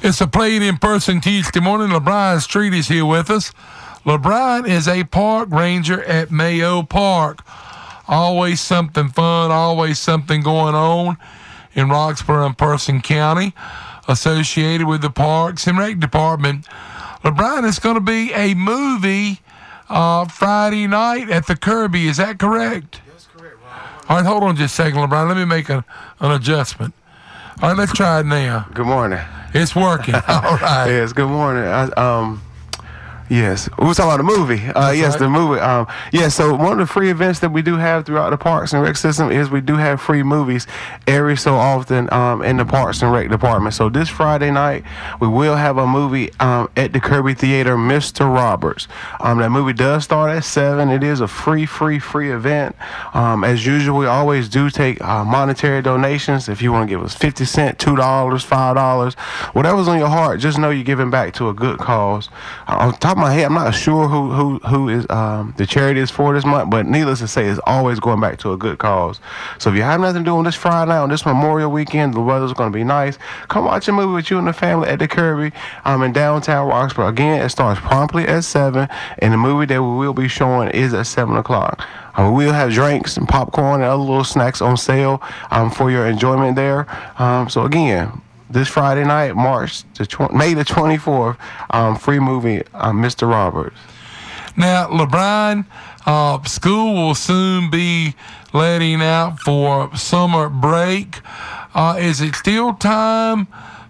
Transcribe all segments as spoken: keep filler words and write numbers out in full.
It's a Playing in Person Tuesday morning. LeBron Street is here with us. LeBron is a park ranger at Mayo Park. Always something fun, always something going on in Roxborough and Person County associated with the Parks and Rec Department. LeBron, it's going to be a movie uh, Friday night at the Kirby. Is that correct? That's correct, Ron. All right, hold on just a second, LeBron. Let me make a, an adjustment. All right, let's try it now. Good morning. It's working. All right. Yes, good morning. I, um, yes, we were talking about the movie. Uh, yes, right. the movie. Um, yeah, so one of the free events that we do have throughout the Parks and Rec system is we do have free movies every so often um, in the Parks and Rec department. So this Friday night, we will have a movie um, at the Kirby Theater, Mister Roberts. Um, that movie does start at seven. It is a free, free, free event. Um, as usual, we always do take uh, monetary donations. If you want to give us fifty cents, two dollars, five dollars, whatever's on your heart, just know you're giving back to a good cause. Uh, on top of my head, I'm not sure who who who is um, the charity is for this month, but needless to say, it's always going back to a good cause. So if you have nothing to do on this Friday night, on this Memorial weekend, the weather's going to be nice. Come watch a movie with you and the family at the Kirby um, in downtown Roxborough. Again, it starts promptly at seven, and the movie that we will be showing is at seven o'clock. Um, we'll have drinks and popcorn and other little snacks on sale um, for your enjoyment there. Um, so again, this Friday night, March the tw- May the twenty-fourth, um, free movie, um, Mister Roberts. Now, LeBron, uh, school will soon be letting out for summer break. Uh, is it still time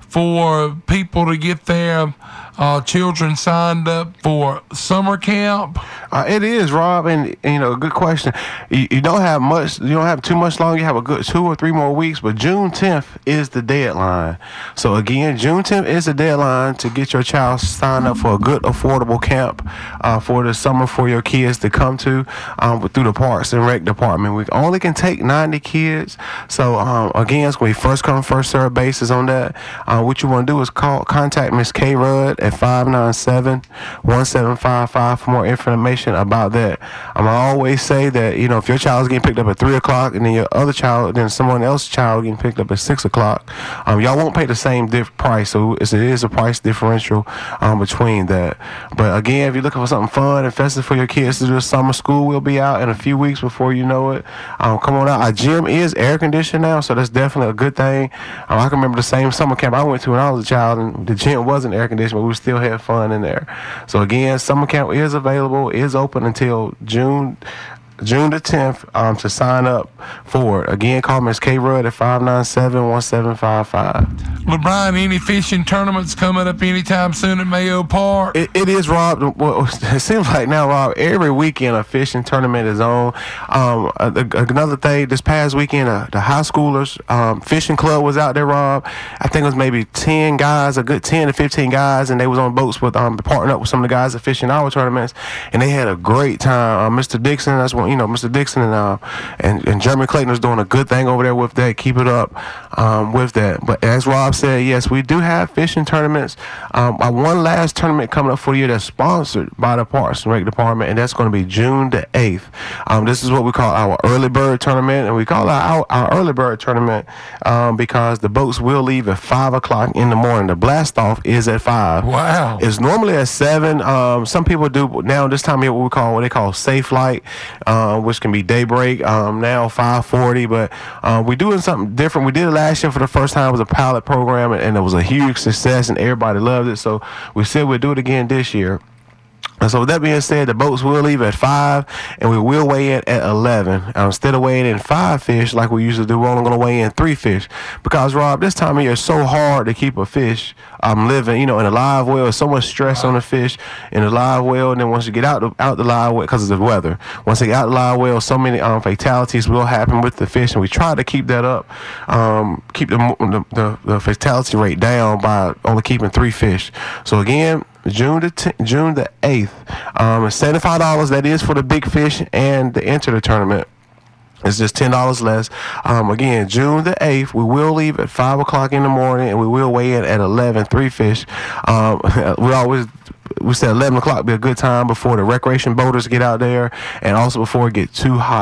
for people to get their uh, children signed up for summer camp? Uh, it is, Rob, and, and you know, good question. You, you don't have much, you don't have too much longer. You have a good two or three more weeks, but June tenth is the deadline. So again, June tenth is the deadline to get your child signed up for a good, affordable camp uh, for the summer for your kids to come to um, through the Parks and Rec department. We only can take ninety kids. So um, again, it's going to be first come, first serve basis on that. Uh, what you want to do is call, contact Miss K. Rudd at five nine seven, one seven five five for more information about that. Um, I always say that, you know, if your child is getting picked up at three o'clock and then your other child, then someone else's child getting picked up at six o'clock, um, y'all won't pay the same diff- price. So it's, it is a price differential um, between that. But again, if you're looking for something fun and festive for your kids to do, summer school will be out in a few weeks before you know it. Um, come on out. Our gym is air conditioned now, so that's definitely a good thing. Um, I can remember the same summer camp I went to when I was a child, and the gym wasn't air conditioned, but we still had fun in there. So again, summer camp is available, is open until June June the tenth um, to sign up for it. Again, call Miss K. Rudd at five nine seven, one seven five five. LeBron, any fishing tournaments coming up anytime soon at Mayo Park? It, it is, Rob. Well, it seems like now, Rob, every weekend a fishing tournament is on. Um, another thing, this past weekend, uh, the high schoolers um, fishing club was out there, Rob. I think it was maybe ten guys, a good ten to fifteen guys, and they was on boats with um, partnering up with some of the guys that fish in our tournaments, and they had a great time. Uh, Mister Dixon, that's one. You know, Mister Dixon and uh, and, and Jeremy Clayton is doing a good thing over there with that. Keep it up um, with that. But as Rob said, yes, we do have fishing tournaments. Um, uh, one last tournament coming up for the year that's sponsored by the Parks and Rec Department, and that's going to be June the eighth. Um, this is what we call our early bird tournament, and we call it our, our early bird tournament um, because the boats will leave at five o'clock in the morning. The blast off is at five. Wow. It's normally at seven. Um, some people do now this time here what we call what they call safe light. Um, Uh, which can be daybreak, um, now five forty, but uh, we're doing something different. We did it last year for the first time. It was a pilot program, and, and it was a huge success, and everybody loved it, so we said we'd do it again this year. And so with that being said, the boats will leave at five, and we will weigh in at eleven. Uh, instead of weighing in five fish like we usually do, we're only going to weigh in three fish. Because, Rob, this time of year, it's so hard to keep a fish um, living, you know, in a live well. There's so much stress on the fish in a live well, and then once you get out the, out the live well, because of the weather, once they get out the live well, so many um, fatalities will happen with the fish, and we try to keep that up, um, keep the, the, the, the fatality rate down by only keeping three fish. So, again, June the t- June the eighth. Um, it's seventy-five dollars. That is for the big fish and to enter the tournament. It's just ten dollars less. Um, again, June the eighth, we will leave at five o'clock in the morning, and we will weigh in at eleven, three fish. Um, we always, we said eleven o'clock be a good time before the recreation boaters get out there, and also before it get too hot.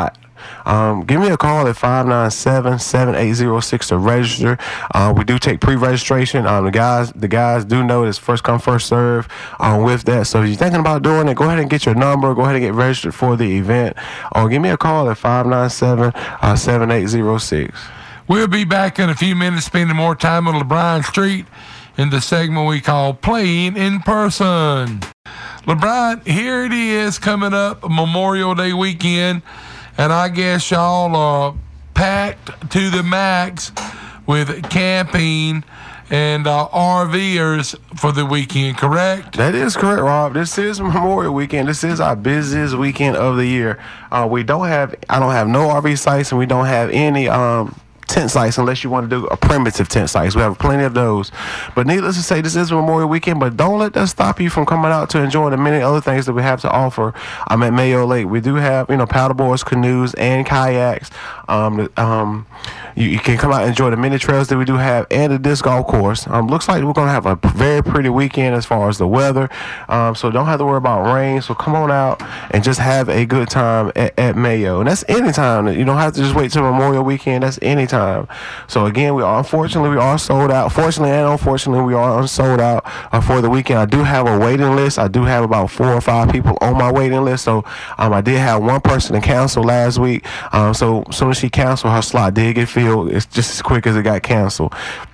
um, give me a call at five nine seven, seven eight zero six to register. Uh, we do take pre-registration. Um, the guys the guys do know it's first come, first serve um, with that. So if you're thinking about doing it, go ahead and get your number. Go ahead and get registered for the event. Or give me a call at five nine seven, seven eight zero six. We'll be back in a few minutes spending more time on LeBron Street in the segment we call Playing in Person. LeBron, here it is coming up Memorial Day weekend, and I guess y'all are packed to the max with camping and uh, RVers for the weekend, correct? That is correct, Rob. This is Memorial Weekend. This is our busiest weekend of the year. Uh, we don't have, I don't have no R V sites, and we don't have any um, tent sites unless you want to do a primitive tent sites. We have plenty of those. But needless to say, this is Memorial Weekend, but don't let that stop you from coming out to enjoy the many other things that we have to offer. I'm at Mayo Lake. We do have, you know, paddleboards, canoes, and kayaks. Um, um, you, you can come out and enjoy the many trails that we do have and the disc golf course. Um, looks like we're going to have a very pretty weekend as far as the weather. Um, so don't have to worry about rain. So come on out and just have a good time at, at Mayo. And that's any time. You don't have to just wait till Memorial Weekend. That's any time. So again, we are unfortunately we are sold out. Fortunately and unfortunately, we are unsold out uh, for the weekend. I do have a waiting list. I do have about four or five people on my waiting list. So um, I did have one person to cancel last week. Um, so as soon as she canceled, her slot did get filled. It's just as quick as it got canceled.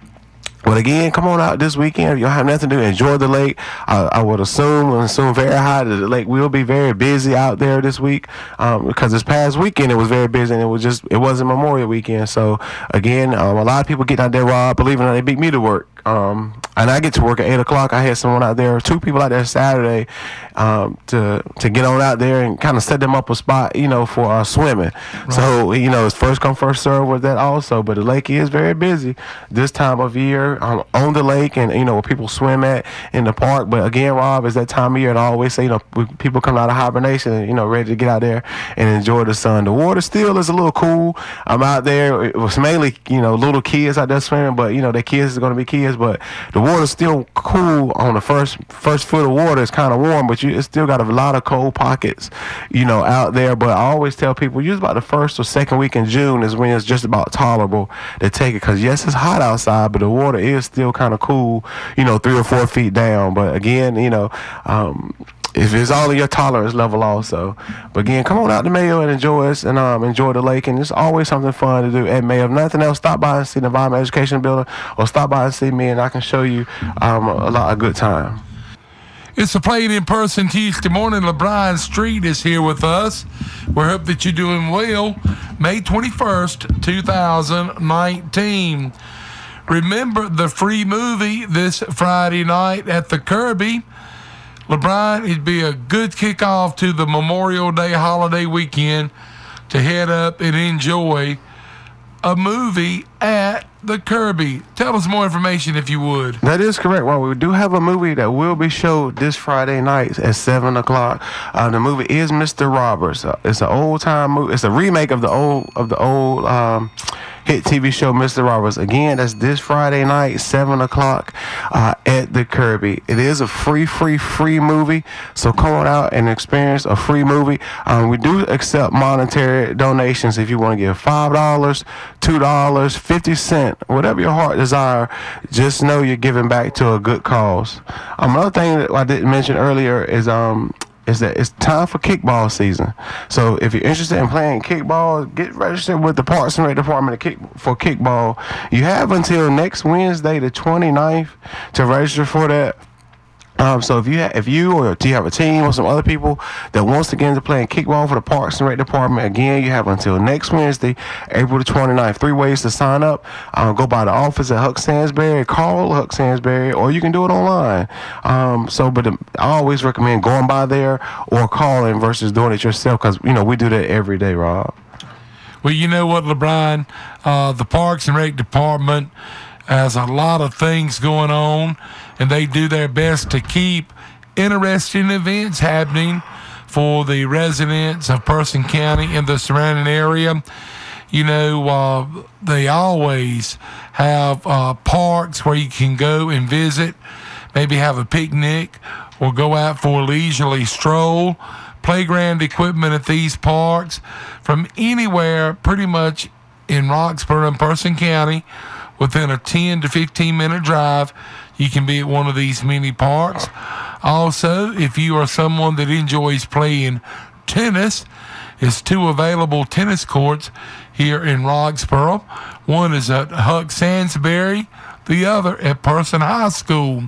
But again, come on out this weekend. If you don't have nothing to do, enjoy the lake. Uh, I would assume and assume very high that the lake will be very busy out there this week um, because this past weekend it was very busy and it was just it wasn't Memorial Weekend. So again, um, a lot of people getting out there, Rob, believe it or not, they beat me to work. Um, and I get to work at eight o'clock. I had someone out there, two people out there Saturday, um, to to get on out there and kind of set them up a spot, you know, for uh, swimming. Right. So you know, it's first come first serve with that also. But the lake is very busy this time of year um, on the lake, and you know where people swim at in the park. But again, Rob, it's that time of year, and I always say, you know, people come out of hibernation, you know, ready to get out there and enjoy the sun. The water still is a little cool. I'm out there. It was mainly, you know, little kids out there swimming, but you know, the kids is going to be kids. But the water's still cool on the first first foot of water. It's kind of warm, but you it's still got a lot of cold pockets, you know, out there. But I always tell people, use about the first or second week in June is when it's just about tolerable to take it. Because yes, it's hot outside, but the water is still kind of cool, you know, three or four feet down. But again, you know, um, if it's all in your tolerance level also. But again, come on out to Mayo and enjoy us and um, enjoy the lake. And it's always something fun to do at Mayo. If nothing else, stop by and see the Environment Education Building or stop by and see me and I can show you um, a lot of good time. It's a Playing in Person Tuesday morning. LeBron Street is here with us. We hope that you're doing well. May twenty-first, two thousand nineteen. Remember the free movie this Friday night at the Kirby. LeBron, it'd be a good kickoff to the Memorial Day holiday weekend to head up and enjoy a movie at the Kirby. Tell us more information if you would. That is correct. Well, we do have a movie that will be showed this Friday night at seven o'clock. Uh, the movie is Mister Roberts. Uh, it's an old time movie. It's a remake of the old of the old um, hit T V show Mister Roberts. Again, that's this Friday night, seven o'clock uh, at the Kirby. It is a free, free, free movie. So come on out and experience a free movie. Um, we do accept monetary donations if you want to give five dollars, two dollars, fifty cents, whatever your heart desire. Just know you're giving back to a good cause. Um, another thing that I didn't mention earlier is um. is that it's time for kickball season. So if you're interested in playing kickball, get registered with the Parks and Rec Department of kick, for kickball. You have until next Wednesday, the twenty-ninth, to register for that. Um, so if you ha- if you or do you have a team or some other people that wants to get into playing kickball for the Parks and Rec Department, again, you have until next Wednesday, April the twenty-ninth. Three ways to sign up. Um, go by the office at Huck Sansbury, call Huck Sansbury, or you can do it online. Um, so, but the, I always recommend going by there or calling versus doing it yourself because, you know, we do that every day, Rob. Well, you know what, LeBron? Uh, the Parks and Rec Department has a lot of things going on, and they do their best to keep interesting events happening for the residents of Person County and the surrounding area. You know, uh, they always have uh, parks where you can go and visit, maybe have a picnic or go out for a leisurely stroll. playground equipment at these parks from anywhere pretty much in Roxborough and Person County. Within a ten to fifteen minute drive, you can be at one of these mini parks. Also, if you are someone that enjoys playing tennis, there's two available tennis courts here in Roxborough. One is at Huck Sansbury, the other at Person High School.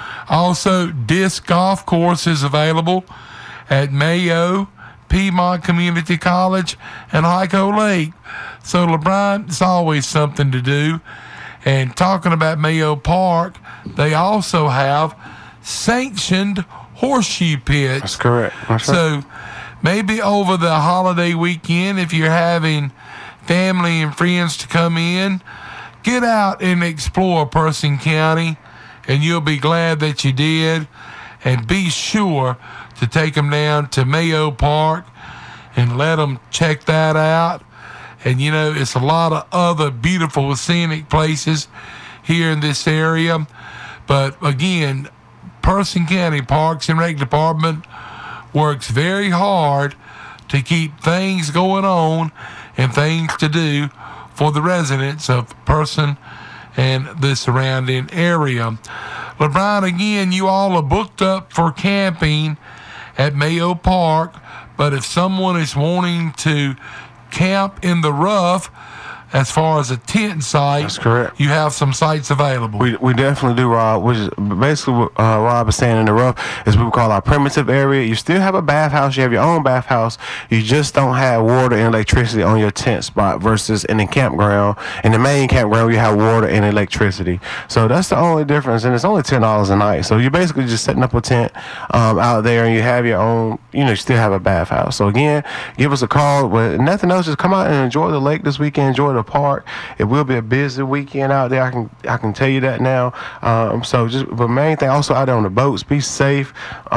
Also, disc golf course is available at Mayo, Piedmont Community College, and Hyco Lake. So, LeBron, it's always something to do. And talking about Mayo Park, they also have sanctioned horseshoe pits. That's correct. That's so right. maybe over the holiday weekend, if you're having family and friends to come in, get out and explore Person County, and you'll be glad that you did. And be sure to take them down to Mayo Park and let them check that out. And, you know, it's a lot of other beautiful scenic places here in this area. But, again, Person County Parks and Rec Department works very hard to keep things going on and things to do for the residents of Person and the surrounding area. LeBron, again, you all are booked up for camping at Mayo Park. But if someone is wanting to camp in the rough, as far as a tent site, that's correct. You have some sites available. We we definitely do, Rob. Which is basically what uh, Rob is saying in the rough is what we call our primitive area. You still have a bathhouse. You have your own bathhouse. You just don't have water and electricity on your tent spot versus in the campground. In the main campground, you have water and electricity. So that's the only difference, and it's only ten dollars a night. So you're basically just setting up a tent um, out there, and you have your own. You know, you still have a bathhouse. So again, give us a call. But nothing else, just come out and enjoy the lake this weekend. Enjoy the park. It will be a busy weekend out there. I can I can tell you that now. Um, so just the main thing, also out there on the boats, be safe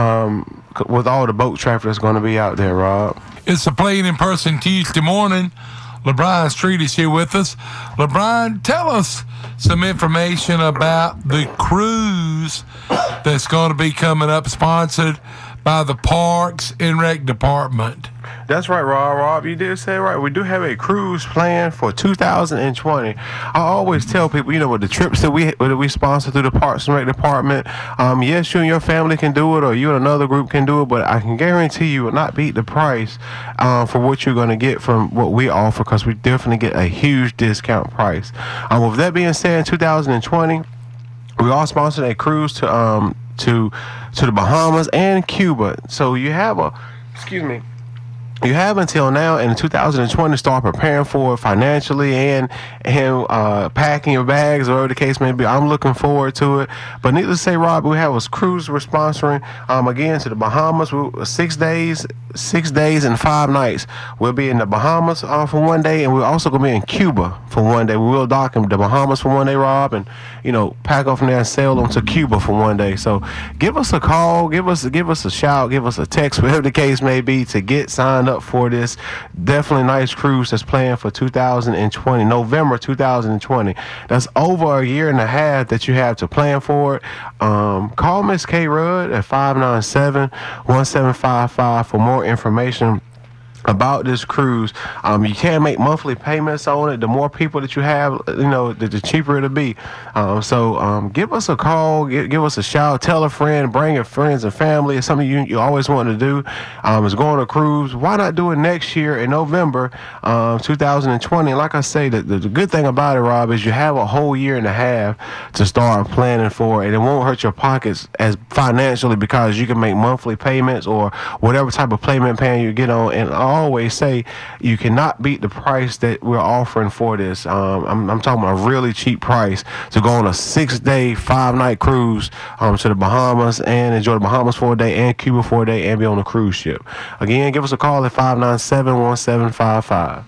um, with all the boat traffic that's going to be out there, Rob. It's a Playing in Person Tuesday morning. LeBron Street is here with us. LeBron, tell us some information about the cruise that's going to be coming up, sponsored by the Parks and Rec Department. That's right, Rob. Rob, you did say it right. We do have a cruise planned for two thousand twenty. I always tell people, you know, with the trips that we that we sponsor through the Parks and Rec Department, um, yes, you and your family can do it, or you and another group can do it, but I can guarantee you will not beat the price um, for what you're going to get from what we offer, because we definitely get a huge discount price. Um, with that being said, in two thousand twenty, we all sponsored a cruise to um to to the Bahamas and Cuba. So you have a, excuse me. You have until now in two thousand twenty to start preparing for it financially and and uh, packing your bags, or whatever the case may be. I'm looking forward to it. But needless to say, Rob, we have a cruise we're sponsoring um, again to the Bahamas. We, six days, six days and five nights. We'll be in the Bahamas uh, for one day, and we're also going to be in Cuba for one day. We will dock in the Bahamas for one day, Rob, and you know pack off from there and sail on to Cuba for one day. So give us a call, give us give us a shout, give us a text, whatever the case may be, to get signed up for this definitely nice cruise that's planned for two thousand twenty, November two thousand twenty. That's over a year and a half that you have to plan for it. Um, call Miss K Rudd at five nine seven, one seven five five for more information about this cruise. Um, you can make monthly payments on it. The more people that you have, you know, the, the cheaper it'll be. Um, so um, give us a call, give, give us a shout, tell a friend, bring your friends and family. It's something you, you always want to do. Um, is going on a cruise. Why not do it next year in November um, two thousand twenty? And like I say, the, the, the good thing about it, Rob, is you have a whole year and a half to start planning for it, and it won't hurt your pockets as financially, because you can make monthly payments or whatever type of payment plan you get on. And I always say you cannot beat the price that we're offering for this. Um, I'm, I'm talking about a really cheap price to go on a six-day, five-night cruise um, to the Bahamas and enjoy the Bahamas for a day and Cuba for a day and be on a cruise ship. Again, give us a call at five nine seven, one seven five five.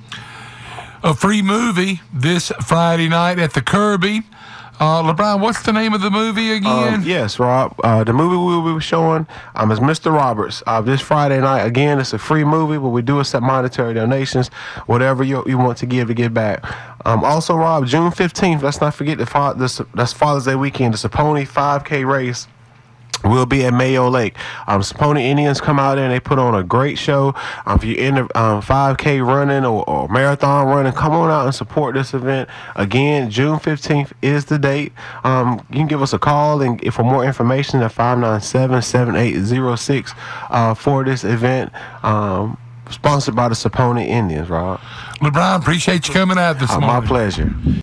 A free movie this Friday night at the Kirby. Uh, LeBron, what's the name of the movie again? Um, yes, Rob. Uh, the movie we will be showing um, is Mister Roberts. Uh, this Friday night, again, it's a free movie, but we do accept monetary donations, whatever you, you want to give to give back. Um, also, Rob, June fifteenth, let's not forget the fa- this, that's Father's Day weekend. It's a Pony five K race We'll be at Mayo Lake. Um, Saponi Indians come out there and they put on a great show. Um, if you're in the um, five K running or, or marathon running, come on out and support this event. Again, June fifteenth is the date. Um, you can give us a call and for more information at five nine seven, seven eight zero six uh, for this event. Um, sponsored by the Saponi Indians, Rob. LeBron, appreciate you coming out this Uh, morning. my pleasure.